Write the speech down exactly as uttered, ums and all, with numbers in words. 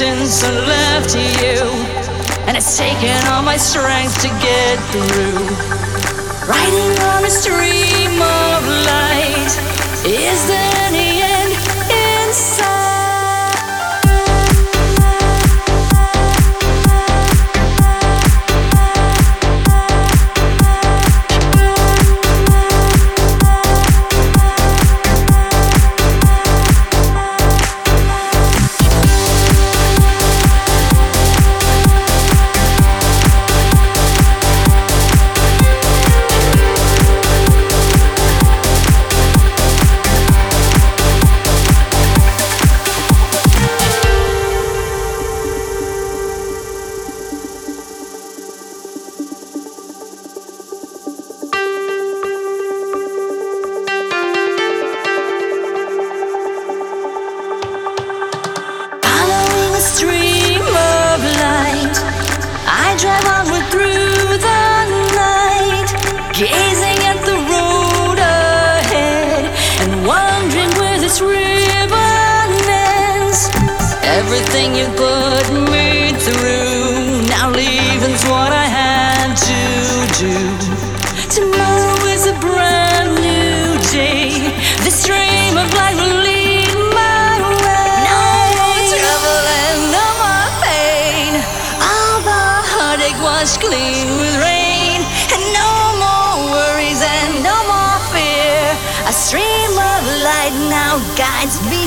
since I left you, and it's taken all my strength to get through. Riding on a stream of light, is there any end in sight? Drive onward through the night, gazing at the road ahead and wondering where this ribbon ends. Everything you put me through, now leaving's what I had to do. Tomorrow is a brand new day. This stream of light will lead my way. No more trouble and no more pain. All the heartache washed clean with rain, and no more worries and no more fear. A stream of light now guides me